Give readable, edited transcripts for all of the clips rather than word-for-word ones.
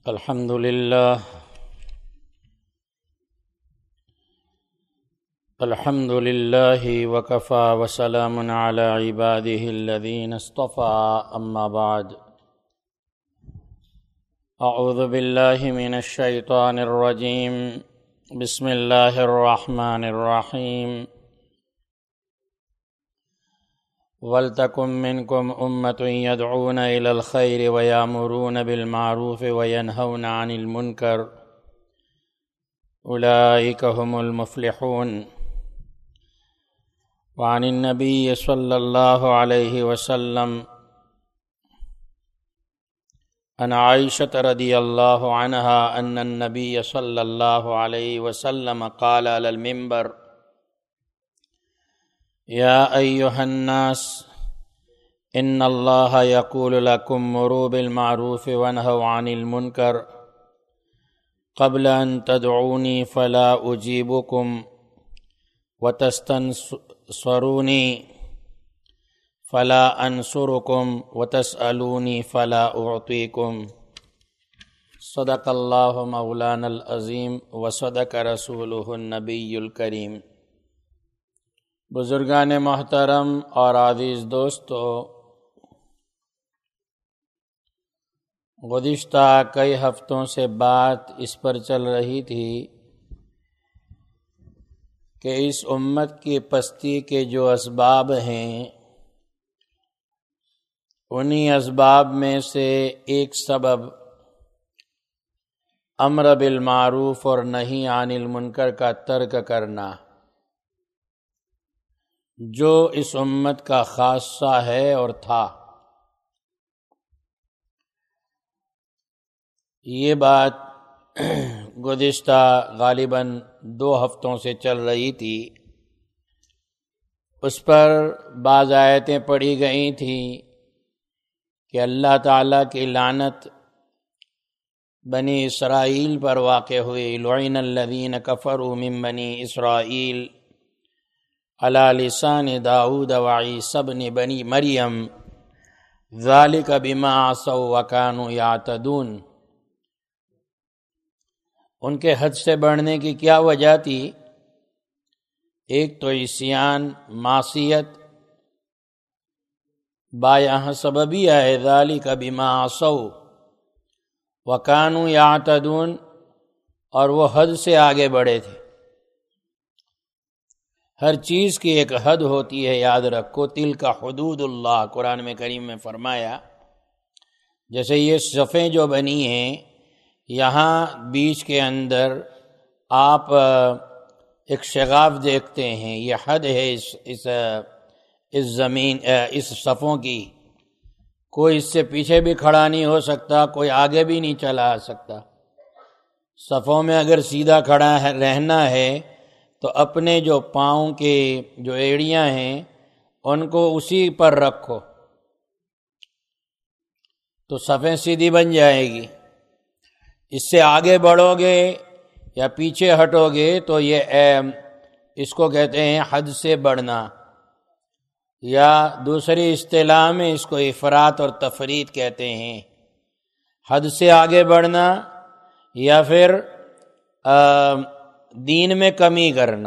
الحمد لله وكفى وسلام على عباده الذين اصطفى أما بعد أعوذ بالله من الشيطان الرجيم بسم الله الرحمن الرحيم وَلْتَكُن مِّنكُمْ أُمَّةٌ يَدْعُونَ إِلَى الْخَيْرِ وَيَأْمُرُونَ بِالْمَعْرُوفِ وَيَنْهَوْنَ عَنِ الْمُنكَرِ أُولَٰئِكَ هُمُ الْمُفْلِحُونَ وعن النبي صلى الله عليه وسلم عن عائشة رضي الله عنها أن النبي صلى الله عليه وسلم قال على المنبر يا أيها الناس إن الله يقول لكم مروا بالمعروف وانهوا عن المنكر قبل أن تدعوني فلا أجيبكم وتستنصروني فلا أنصركم وتسألوني فلا أعطيكم صدق الله مولانا العظيم وصدق رسوله النبي الكريم۔ بزرگان محترم اور عزیز دوستو، گزشتہ کئی ہفتوں سے بات اس پر چل رہی تھی کہ اس امت کی پستی کے جو اسباب ہیں، انہی اسباب میں سے ایک سبب امر بالمعروف اور نہی عن المنکر کا ترک کرنا، جو اس امت کا خاصہ ہے اور تھا۔ یہ بات گزشتہ غالباً 2 ہفتوں سے چل رہی تھی۔ اس پر بعض آیتیں پڑھی گئی تھیں کہ اللہ تعالیٰ کی لعنت بنی اسرائیل پر واقع ہوئی، لعن الذین کفروا من بنی اسرائیل علی لسان داؤد وعیسی ابن بنی مریم ذالک بما عصوا وکانوا یعتدون۔ ان کے حد سے بڑھنے کی کیا وجہ تھی؟ ایک تو عصیان، معصیت، با یہاں سببیہ ہے، ذالک بما عصوا وکانوا یعتدون، اور وہ حد سے آگے بڑھے تھے۔ ہر چیز کی ایک حد ہوتی ہے، یاد رکھو، تلک حدود اللہ، قرآن میں کریم میں فرمایا۔ جیسے یہ صفیں جو بنی ہیں، یہاں بیچ کے اندر آپ ایک شگاف دیکھتے ہیں، یہ حد ہے اس زمین، اس صفوں کی۔ کوئی اس سے پیچھے بھی کھڑا نہیں ہو سکتا، کوئی آگے بھی نہیں چلا آ سکتا۔ صفوں میں اگر سیدھا کھڑا رہنا ہے تو اپنے جو پاؤں کے جو ایڑیاں ہیں ان کو اسی پر رکھو تو صفیں سیدھی بن جائے گی۔ اس سے آگے بڑھو گے یا پیچھے ہٹو گے تو یہ اس کو کہتے ہیں حد سے بڑھنا، یا دوسری اصطلاح میں اس کو افراط اور تفریط کہتے ہیں۔ حد سے آگے بڑھنا یا پھر دین میں کمی کرنا۔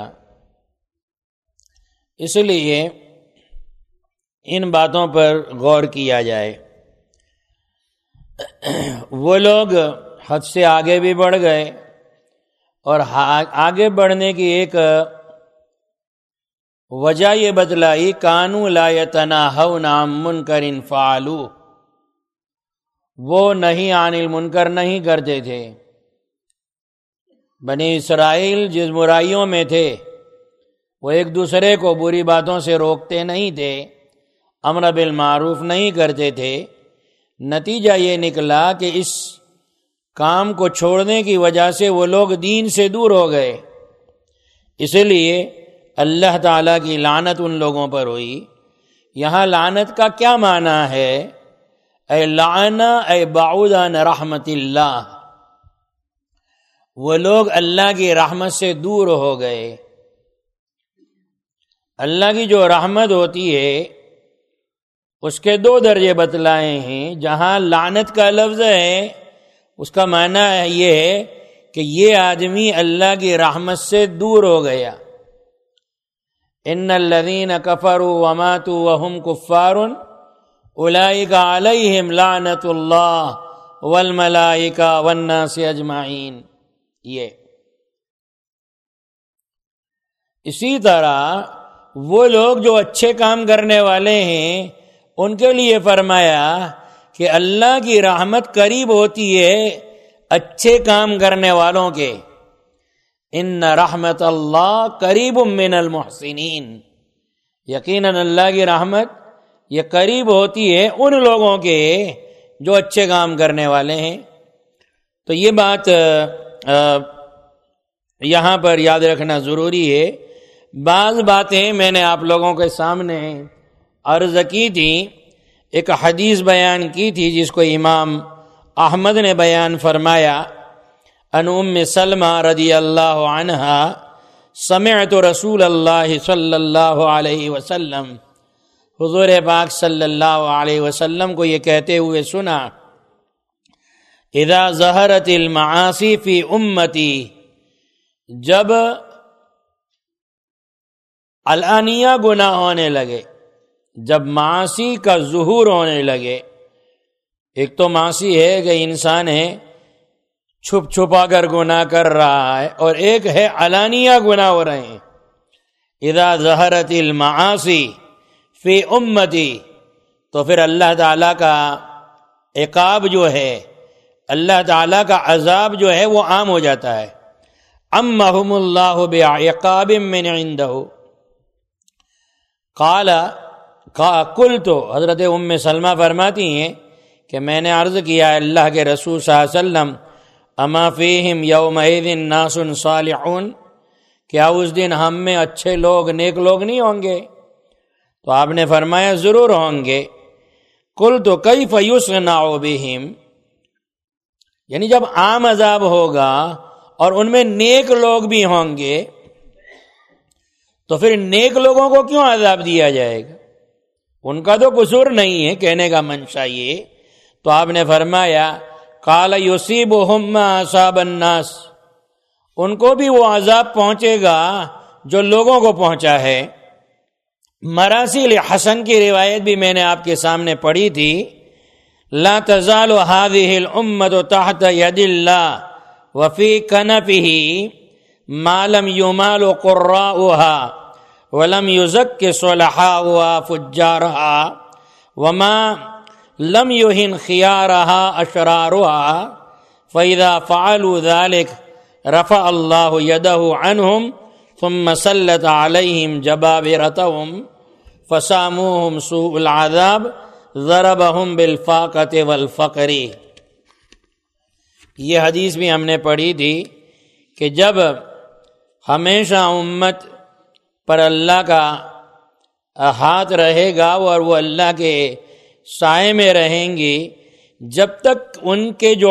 اس لیے ان باتوں پر غور کیا جائے۔ وہ لوگ حد سے آگے بھی بڑھ گئے، اور آگے بڑھنے کی ایک وجہ یہ بتلائی، کانوا لا یتناہون عن منکر فعلوہ، وہ نہی عن المنکر نہیں کرتے تھے۔ بنی اسرائیل جس برائیوں میں تھے وہ ایک دوسرے کو بری باتوں سے روکتے نہیں تھے، امر بالمعروف نہیں کرتے تھے۔ نتیجہ یہ نکلا کہ اس کام کو چھوڑنے کی وجہ سے وہ لوگ دین سے دور ہو گئے، اس لیے اللہ تعالیٰ کی لعنت ان لوگوں پر ہوئی۔ یہاں لعنت کا کیا معنی ہے؟ اے لعن اے بعد عن رحمت اللہ، وہ لوگ اللہ کی رحمت سے دور ہو گئے۔ اللہ کی جو رحمت ہوتی ہے اس کے دو درجے بتلائے ہیں۔ جہاں لعنت کا لفظ ہے اس کا معنی یہ ہے کہ یہ آدمی اللہ کی رحمت سے دور ہو گیا. ان الذین کفروا وماتوا وهم کفار اولئک علیہم لعنت اللہ والملائکہ والناس اجمعین. یہ اسی طرح وہ لوگ جو اچھے کام کرنے والے ہیں ان کے لیے فرمایا کہ اللہ کی رحمت قریب ہوتی ہے اچھے کام کرنے والوں کے. ان رحمت اللہ قریب من المحسنین. یقیناً اللہ کی رحمت یہ قریب ہوتی ہے ان لوگوں کے جو اچھے کام کرنے والے ہیں. تو یہ بات یہاں پر یاد رکھنا ضروری ہے. بعض باتیں میں نے آپ لوگوں کے سامنے عرض کی تھی. ایک حدیث بیان کی تھی جس کو امام احمد نے بیان فرمایا. ان ام سلمہ رضی اللہ عنہا سمعت رسول اللہ صلی اللہ علیہ وسلم، حضور پاک صلی اللہ علیہ وسلم کو یہ کہتے ہوئے سنا، اذا ظہرت المعاصی فی امتی، جب علانیہ گناہ ہونے لگے، جب معاصی کا ظہور ہونے لگے. ایک تو معاصی ہے کہ انسان ہے چھپ چھپا کر گناہ کر رہا ہے، اور ایک ہے علانیہ گناہ ہو رہے ہیں. اذا ظہرت المعاصی فی امتی، تو پھر اللہ تعالیٰ کا عقاب جو ہے، اللہ تعالیٰ کا عذاب جو ہے وہ عام ہو جاتا ہے. امہم اللہ بعقاب من عندہ. قلت، حضرت ام سلمہ فرماتی ہیں کہ میں نے عرض کیا اللہ کے رسول صلی اللہ علیہ وسلم، اما فیہم یومئذ ناس صالحون، کیا اس دن ہم میں اچھے لوگ، نیک لوگ نہیں ہوں گے؟ تو آپ نے فرمایا ضرور ہوں گے. قلت کیف یصنع بہم، یعنی جب عام عذاب ہوگا اور ان میں نیک لوگ بھی ہوں گے تو پھر نیک لوگوں کو کیوں عذاب دیا جائے گا؟ ان کا تو قصور نہیں ہے، کہنے کا منشا یہ. تو آپ نے فرمایا قال یصیبہم ما اصاب الناس، ان کو بھی وہ عذاب پہنچے گا جو لوگوں کو پہنچا ہے. مراسیل حسن کی روایت بھی میں نے آپ کے سامنے پڑھی تھی، لا تزال هذه الامة تحت يد الله وفي كنفه ما لم يمال قراؤها ولم يزك صلحاؤها فجارها وما لم يهن خيارها أشرارها فإذا فعلوا ذلك رفع الله يده عنهم ثم سلط عليهم جبابرتهم فساموهم سوء العذاب ضربهم بالفاقة والفقر. یہ حدیث بھی ہم نے پڑھی تھی کہ جب ہمیشہ امت پر اللہ کا ہاتھ رہے گا اور وہ اللہ کے سائے میں رہیں گی، جب تک ان کے جو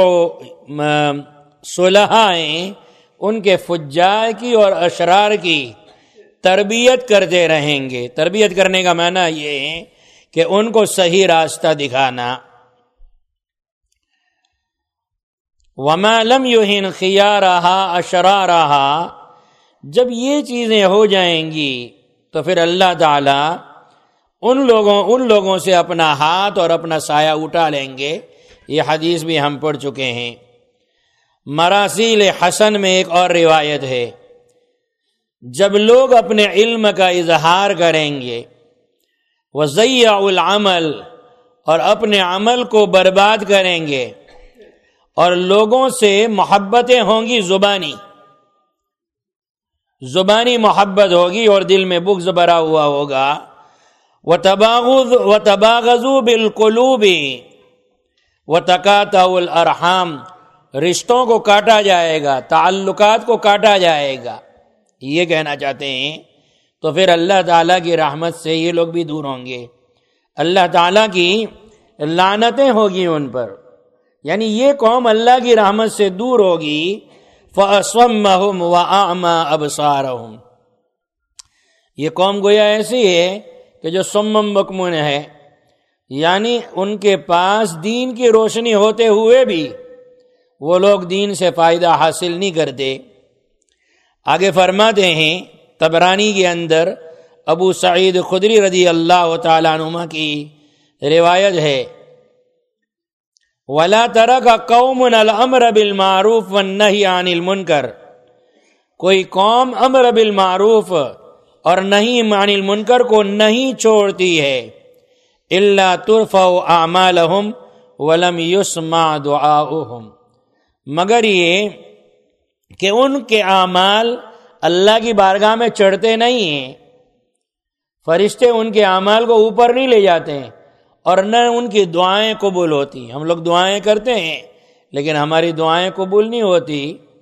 صلحاء ہیں ان کے فجار کی اور اشرار کی تربیت کرتے رہیں گے. تربیت کرنے کا معنی یہ ہے کہ ان کو صحیح راستہ دکھانا. وما لم يهن خيارها اشرارها، جب یہ چیزیں ہو جائیں گی تو پھر اللہ تعالی ان لوگوں سے اپنا ہاتھ اور اپنا سایہ اٹھا لیں گے. یہ حدیث بھی ہم پڑھ چکے ہیں. مراسیل حسن میں ایک اور روایت ہے، جب لوگ اپنے علم کا اظہار کریں گے، وَضَيَّعُ الْعَمَلِ، اور اپنے عمل کو برباد کریں گے، اور لوگوں سے محبتیں ہوں گی زبانی محبت ہوگی اور دل میں بغض بھرا ہوا ہوگا. وَتَبَاغَضُوا بِالْقُلُوبِ وَتَقَاطَعُوا الْأَرْحَامَ، رشتوں کو کاٹا جائے گا، تعلقات کو کاٹا جائے گا، یہ کہنا چاہتے ہیں. تو پھر اللہ تعالیٰ کی رحمت سے یہ لوگ بھی دور ہوں گے، اللہ تعالیٰ کی لعنتیں ہوگی ان پر، یعنی یہ قوم اللہ کی رحمت سے دور ہوگی. فَأَصَمَّهُمْ وَأَعْمَى أَبْصَارَهُمْ، یہ قوم گویا ایسی ہے کہ جو صم بکم ہے، یعنی ان کے پاس دین کی روشنی ہوتے ہوئے بھی وہ لوگ دین سے فائدہ حاصل نہیں کرتے۔ آگے فرماتے ہیں طبرانی کے اندر ابو سعید خدری رضی اللہ تعالیٰ عنہ کی روایت ہے، وَلَا تَرَكَ قَوْمٌ الْأَمْرَ بِالْمَعْرُوفِ وَالنَّهْيَ عَنِ الْمُنْكَرِ، کوئی قوم امر بالمعروف اور نہی عن المنکر کو نہیں چھوڑتی ہے، الا ترفع اعمالهم ولم يسمع دعاؤهم، مگر یہ کہ ان کے اعمال اللہ کی بارگاہ میں چڑھتے نہیں ہیں، فرشتے ان کے اعمال کو اوپر نہیں لے جاتے ہیں اور نہ ان کی دعائیں قبول ہوتی۔ ہم لوگ دعائیں کرتے ہیں لیکن ہماری دعائیں قبول نہیں ہوتی۔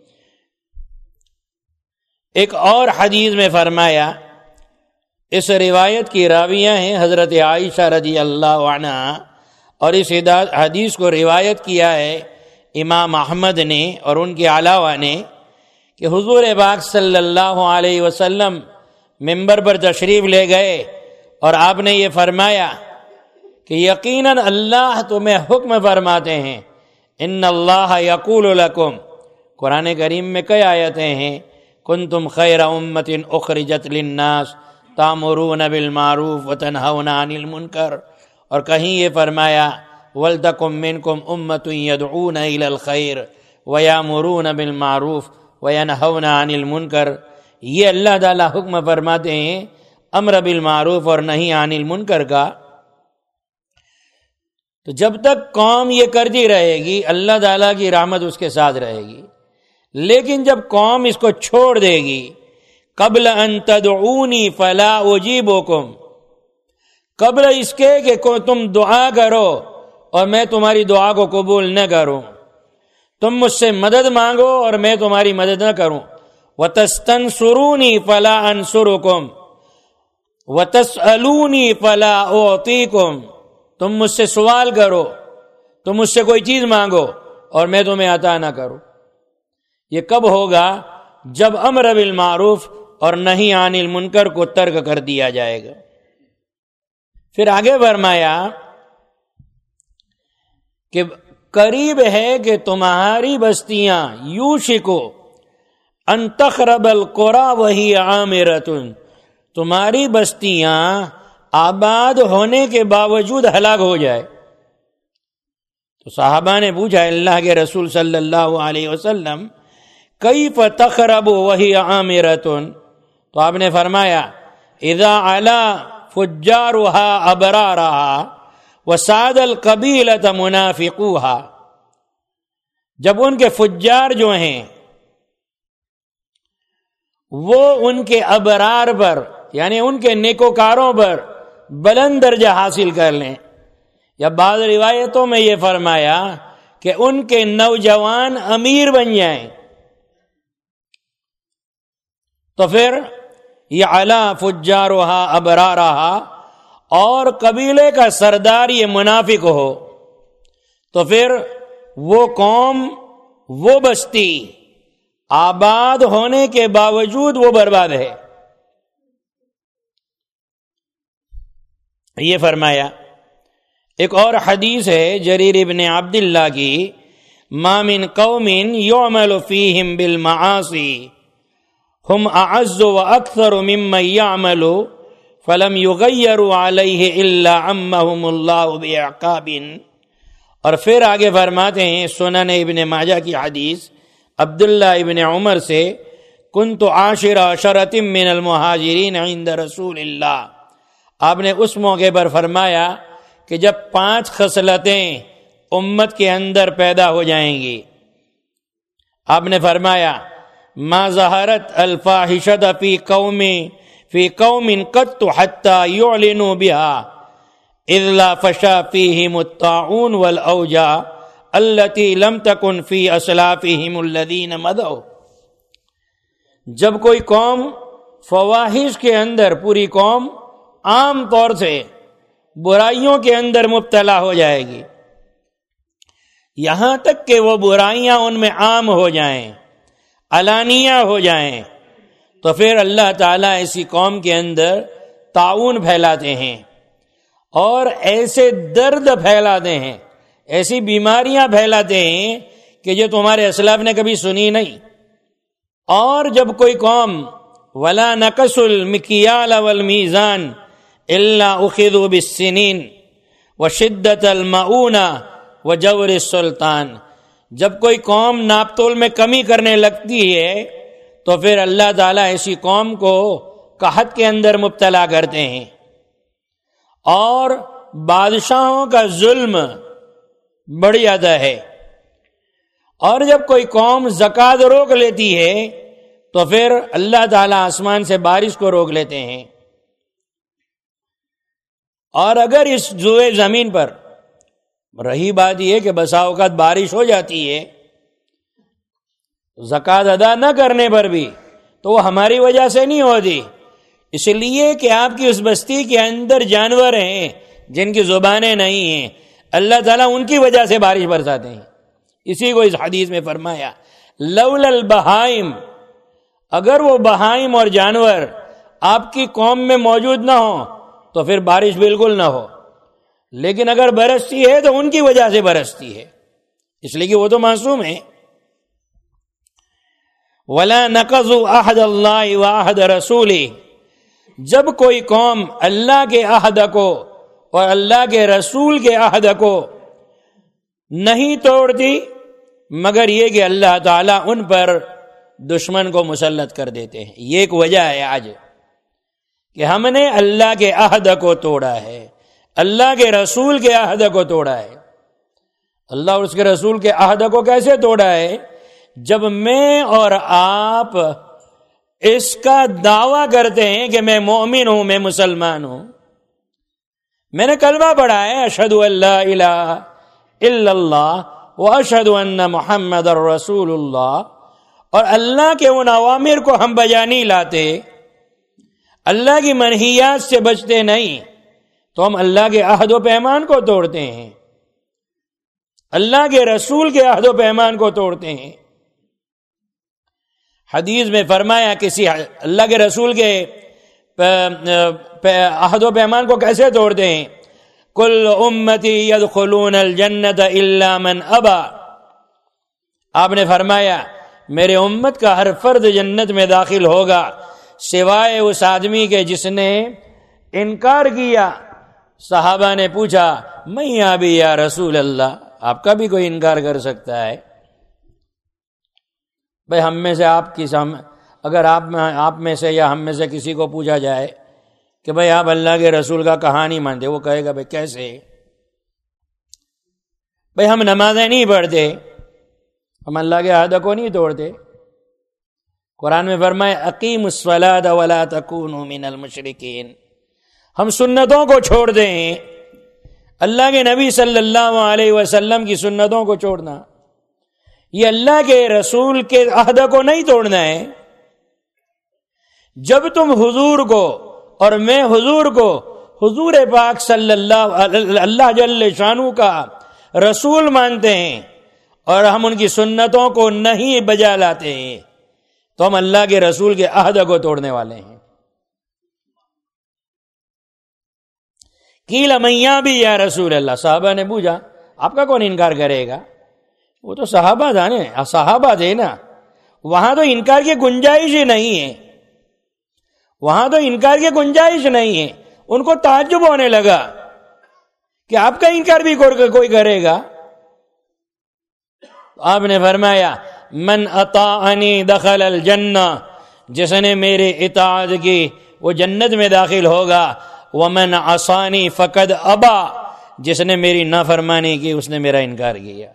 ایک اور حدیث میں فرمایا، اس روایت کی راویہ ہیں حضرت عائشہ رضی اللہ عنہا، اور اس حدیث کو روایت کیا ہے امام احمد نے اور ان کے علاوہ نے، کہ حضور پاک صلی اللہ علیہ وسلم منبر پر تشریف لے گئے اور آپ نے یہ فرمایا کہ یقیناً اللہ تمہیں حکم فرماتے ہیں، ان اللہ یقول لکم، قرآن کریم میں کئی آیتیں ہیں، کنتم خیر امت اخرجت للناس تامرون بالمعروف وتنہون عن المنکر، اور کہیں یہ فرمایا ولتکم منکم امت یدعون الی الخیر ویامرون بالمعروف وینہون عن المنکر۔ یہ اللہ تعالیٰ حکم فرماتے ہیں امر بالمعروف اور نہی عن المنکر کا۔ تو جب تک قوم یہ کرتی رہے گی اللہ تعالیٰ کی رحمت اس کے ساتھ رہے گی، لیکن جب قوم اس کو چھوڑ دے گی، قبل ان تدعونی فلا اجیبکم، قبل اس کے کہ تم دعا کرو اور میں تمہاری دعا کو قبول نہ کروں، تم مجھ سے مدد مانگو اور میں تمہاری مدد نہ کروں، وتستنصرونی فلا انصرکم وتسألونی فلا اعطیکم، تم مجھ سے سوال کرو، تم مجھ سے کوئی چیز مانگو اور میں تمہیں عطا نہ کروں۔ یہ کب ہوگا؟ جب امر بالمعروف اور نہی عن المنکر کو ترک کر دیا جائے گا۔ پھر آگے فرمایا کہ قریب ہے کہ تمہاری بستیاں یوشکو ان تخرب القری وہی عامرۃ، تمہاری بستیاں آباد ہونے کے باوجود ہلاک ہو جائے۔ تو صحابہ نے پوچھا اللہ کے رسول صلی اللہ علیہ وسلم کیف تخرب وہی عامرۃ، تو آپ نے فرمایا اذا علا فجارها ابرارها وساد القبیلۃ منافقوها، جب ان کے فجار جو ہیں وہ ان کے ابرار پر یعنی ان کے نیکوکاروں پر بلند درجہ حاصل کر لیں، یا بعض روایتوں میں یہ فرمایا کہ ان کے نوجوان امیر بن جائیں، تو پھر یہ علا فجارہا ابرارہا، اور قبیلے کا سردار یہ منافق ہو، تو پھر وہ قوم وہ بستی آباد ہونے کے باوجود وہ برباد ہے۔ یہ فرمایا۔ ایک اور حدیث ہے جریر ابن عبداللہ کی، ما من قوم یعمل فیہم بالمعاصی ہم اعز واکثر ممن یعمل فلم یغیروا علیہ الا عمہم اللہ بعقاب، اور پھر آگے فرماتے ہیں سنن ابن ماجہ کی حدیث عبداللہ ابن عمر سے، کنت عاشر عشرۃ من المہاجرین عند رسول اللہ، آپ نے اس موقع پر فرمایا کہ جب 5 خصلتیں امت کے اندر پیدا ہو جائیں گی، آپ نے فرمایا ما ظہرت الفاحشۃ فی قوم قط حتی یعلنوا بها اذ لا فشا فیہم الطاعون والاوجاع التي لم تكن فی اسلافہم الذین مضوا، جب کوئی قوم فواحش کے اندر، پوری قوم عام طور سے برائیوں کے اندر مبتلا ہو جائے گی، یہاں تک کہ وہ برائیاں ان میں عام ہو جائیں، علانیہ ہو جائیں، تو پھر اللہ تعالیٰ ایسی قوم کے اندر طاعون پھیلاتے ہیں اور ایسے درد پھیلاتے ہیں، ایسی بیماریاں پھیلاتے ہیں کہ یہ تمہارے اسلاف نے کبھی سنی نہیں. اور جب کوئی قوم ولا نقص المکیال والمیزان الا اخذوا بالسنین وشدت المعونہ وجور السلطان، جب کوئی قوم ناپ تول میں کمی کرنے لگتی ہے تو پھر اللہ تعالیٰ ایسی قوم کو قحط کے اندر مبتلا کرتے ہیں. اور بادشاہوں کا ظلم بڑھ جاتا ہے. اور جب کوئی قوم زکوٰۃ روک لیتی ہے تو پھر اللہ تعالیٰ آسمان سے بارش کو روک لیتے ہیں. اور اگر اس جوئے زمین پر رہی بات یہ کہ بسا اوقات بارش ہو جاتی ہے زکوٰۃ ادا نہ کرنے پر بھی، تو وہ ہماری وجہ سے نہیں ہوتی، اس لیے کہ آپ کی اس بستی کے اندر جانور ہیں جن کی زبانیں نہیں ہیں، اللہ تعالیٰ ان کی وجہ سے بارش برساتے ہیں. اسی کو اس حدیث میں فرمایا لولا البہائم، اگر وہ بہائم اور جانور آپ کی قوم میں موجود نہ ہوں تو پھر بارش بالکل نہ ہو، لیکن اگر برستی ہے تو ان کی وجہ سے برستی ہے، اس لیے کہ وہ تو معصوم ہیں. وَلَا نَقَضُوا عَهْدَ اللَّهِ وَعَهْدَ رَسُولِهِ، جب کوئی قوم اللہ کے عہد کو اور اللہ کے رسول کے عہد کو نہیں توڑتی مگر یہ کہ اللہ تعالیٰ ان پر دشمن کو مسلط کر دیتے ہیں. یہ ایک وجہ ہے آج کہ ہم نے اللہ کے عہد کو توڑا ہے، اللہ کے رسول کے عہد کو توڑا ہے. اللہ اور اس کے رسول کے عہد کو کیسے توڑا ہے؟ جب میں اور آپ اس کا دعویٰ کرتے ہیں کہ میں مومن ہوں، میں مسلمان ہوں، میں نے کلمہ پڑھا ہے اشہد ان لا الہ الا اللہ واشہد ان محمد رسول اللہ، اور اللہ کے ان اوامر کو ہم بجا نہیں لاتے، اللہ کی منہیات سے بچتے نہیں، تو ہم اللہ کے عہد و پیمان کو توڑتے ہیں، اللہ کے رسول کے عہد و پیمان کو توڑتے ہیں. حدیث میں فرمایا کسی اللہ کے رسول کے عہد و پیمان کو کیسے توڑتے ہیں؟ کل امتی یدخلون الجنت الا من ابا، آپ نے فرمایا میرے امت کا ہر فرد جنت میں داخل ہوگا سوائے اس آدمی کے جس نے انکار کیا. صحابہ نے پوچھا میں ابھی یا رسول اللہ، آپ کا بھی کوئی انکار کر سکتا ہے؟ بھئی ہم میں سے اگر آپ میں سے یا ہم میں سے کسی کو پوچھا جائے کہ بھئی آپ اللہ کے رسول کا کہاں نہیں مانتے، وہ کہے گا بھئی کیسے؟ بھئی ہم نمازیں نہیں پڑھتے، ہم اللہ کے عہد کو نہیں توڑتے. قرآن میں فرمائے اقیموا الصلاۃ ولا تکونوا من المشرکین، ہم سنتوں کو چھوڑتے ہیں، اللہ کے نبی صلی اللہ علیہ وسلم کی سنتوں کو چھوڑنا، یہ اللہ کے رسول کے عہد کو نہیں توڑنا ہے. جب تم حضور کو اور میں حضور کو حضور پاک صلی اللہ جل شانہ کا رسول مانتے ہیں اور ہم ان کی سنتوں کو نہیں بجا لاتے ہیں تو ہم اللہ کے رسول کے عہد کو توڑنے والے ہیں. قیل من یابی یا رسول اللہ، صحابہ نے پوچھا آپ کا کون انکار کرے گا؟ وہ تو صحابہ تھے نا، وہاں تو انکار کی گنجائش ہی نہیں ہے، وہاں تو انکار کی گنجائش نہیں ہے. ان کو تعجب ہونے لگا کہ آپ کا انکار بھی کوئی کرے گا. آپ نے فرمایا من اطاعنی دخل الجنہ، جس نے میرے اطاعت کی وہ جنت میں داخل ہوگا. ومن عصانی فقد ابا، جس نے میری نافرمانی کی اس نے میرا انکار کیا.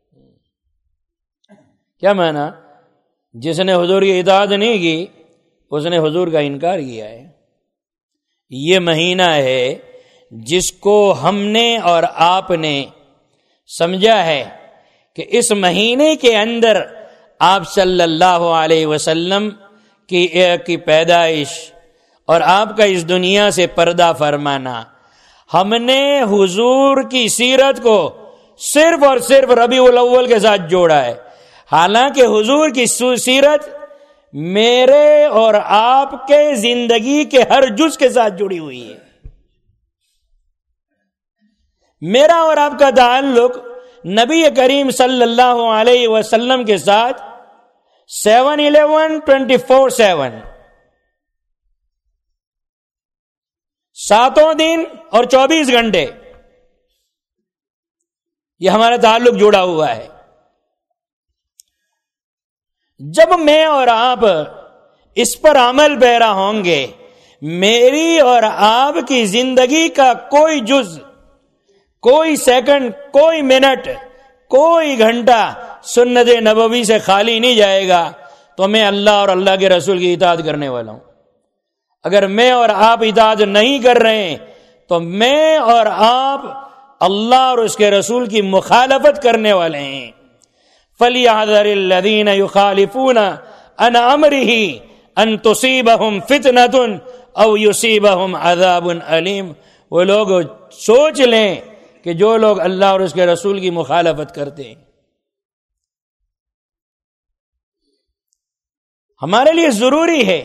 کیا معنی؟ جس نے حضور کی اطاعت نہیں کی اس نے حضور کا انکار کیا ہے. یہ مہینہ ہے جس کو ہم نے اور آپ نے سمجھا ہے کہ اس مہینے کے اندر آپ صلی اللہ علیہ وسلم کی پیدائش اور آپ کا اس دنیا سے پردہ فرمانا. ہم نے حضور کی سیرت کو صرف اور صرف ربیع الاول کے ساتھ جوڑا ہے، حالانکہ حضور کی سیرت میرے اور آپ کے زندگی کے ہر جز کے ساتھ جڑی ہوئی ہے. میرا اور آپ کا تعلق نبی کریم صلی اللہ علیہ وسلم کے ساتھ 7-11 24/7 7 دن اور 24 گھنٹے یہ ہمارا تعلق جڑا ہوا ہے. جب میں اور آپ اس پر عمل پیرا ہوں گے، میری اور آپ کی زندگی کا کوئی جز، کوئی سیکنڈ، کوئی منٹ، کوئی گھنٹہ سنت نبوی سے خالی نہیں جائے گا. تو میں اللہ اور اللہ کے رسول کی اطاعت کرنے والا ہوں. اگر میں اور آپ اطاعت نہیں کر رہے ہیں تو میں اور آپ اللہ اور اس کے رسول کی مخالفت کرنے والے ہیں. فَلْيَحْذَرِ الَّذِينَ يُخَالِفُونَ عَنْ أَمْرِهِ أَن تُصِيبَهُمْ فِتْنَةٌ أَوْ يُصِيبَهُمْ عَذَابٌ أَلِيمٌ. وہ لوگ سوچ لیں کہ جو لوگ اللہ اور اس کے رسول کی مخالفت کرتے ہیں، ہمارے لیے ضروری ہے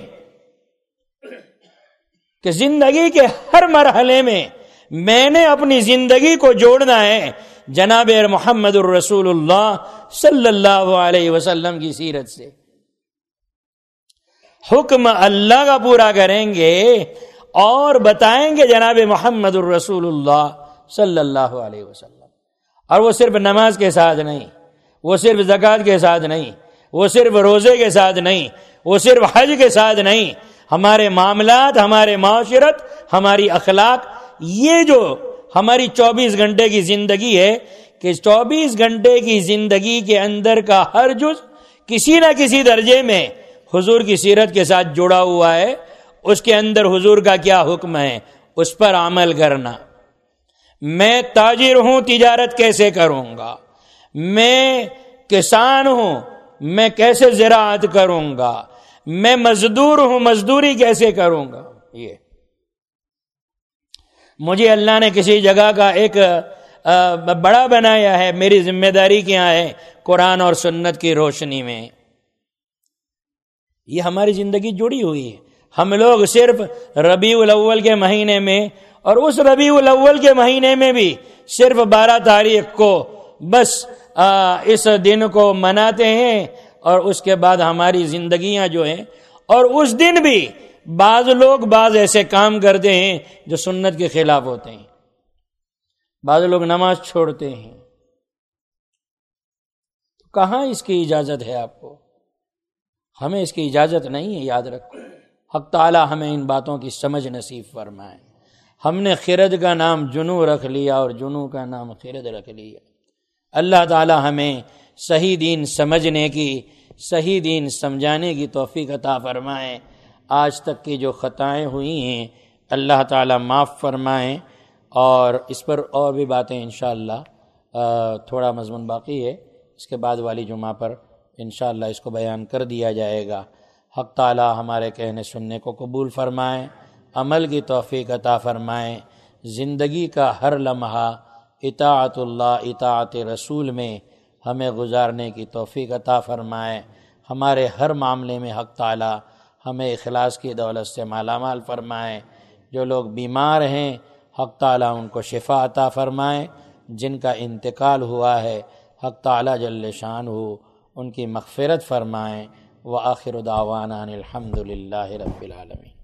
کہ زندگی کے ہر مرحلے میں نے اپنی زندگی کو جوڑنا ہے جناب محمد الرسول اللہ صلی اللہ علیہ وسلم کی سیرت سے. حکم اللہ کا پورا کریں گے اور بتائیں گے جناب محمد الرسول اللہ صلی اللہ علیہ وسلم. اور وہ صرف نماز کے ساتھ نہیں، وہ صرف زکوٰۃ کے ساتھ نہیں، وہ صرف روزے کے ساتھ نہیں، وہ صرف حج کے ساتھ نہیں. ہمارے معاملات، ہمارے معاشرت، ہماری اخلاق، یہ جو ہماری 24 گھنٹے کی زندگی ہے کہ 24 گھنٹے کی زندگی کے اندر کا ہر جز کسی نہ کسی درجے میں حضور کی سیرت کے ساتھ جڑا ہوا ہے. اس کے اندر حضور کا کیا حکم ہے اس پر عمل کرنا. میں تاجر ہوں، تجارت کیسے کروں گا؟ میں کسان ہوں، میں کیسے زراعت کروں گا؟ میں مزدور ہوں، مزدوری کیسے کروں گا؟ یہ مجھے اللہ نے کسی جگہ کا ایک بڑا بنایا ہے، میری ذمہ داری کیا ہے قرآن اور سنت کی روشنی میں. یہ ہماری زندگی جڑی ہوئی ہے. ہم لوگ صرف ربیع الاول کے مہینے میں، اور اس ربیع الاول کے مہینے میں بھی صرف 12 تاریخ کو بس اس دن کو مناتے ہیں، اور اس کے بعد ہماری زندگیاں جو ہیں، اور اس دن بھی بعض لوگ بعض ایسے کام کرتے ہیں جو سنت کے خلاف ہوتے ہیں. بعض لوگ نماز چھوڑتے ہیں. کہاں اس کی اجازت ہے آپ کو؟ ہمیں اس کی اجازت نہیں ہے، یاد رکھو. حق تعالی ہمیں ان باتوں کی سمجھ نصیب فرمائے. ہم نے خرد کا نام جنو رکھ لیا اور جنو کا نام خرد رکھ لیا. اللہ تعالی ہمیں صحیح دین سمجھنے کی، صحیح دین سمجھانے کی توفیق عطا فرمائے. آج تک کی جو خطائیں ہوئی ہیں اللہ تعالی معاف فرمائیں. اور اس پر اور بھی باتیں انشاءاللہ تھوڑا مضمون باقی ہے، اس کے بعد والی جمعہ پر انشاءاللہ اس کو بیان کر دیا جائے گا. حق تعالی ہمارے کہنے سننے کو قبول فرمائیں، عمل کی توفیق عطا فرمائیں. زندگی کا ہر لمحہ اطاعت اللہ، اطاعت رسول میں ہمیں گزارنے کی توفیق عطا فرمائیں. ہمارے ہر معاملے میں حق تعالی ہمیں اخلاص کی دولت سے مالا مال فرمائیں. جو لوگ بیمار ہیں حق تعالی ان کو شفا عطا فرمائیں. جن کا انتقال ہوا ہے حق تعالی جل شانہ ان کی مغفرت فرمائیں. وآخر دعوانا الحمد للہ رب العالمین.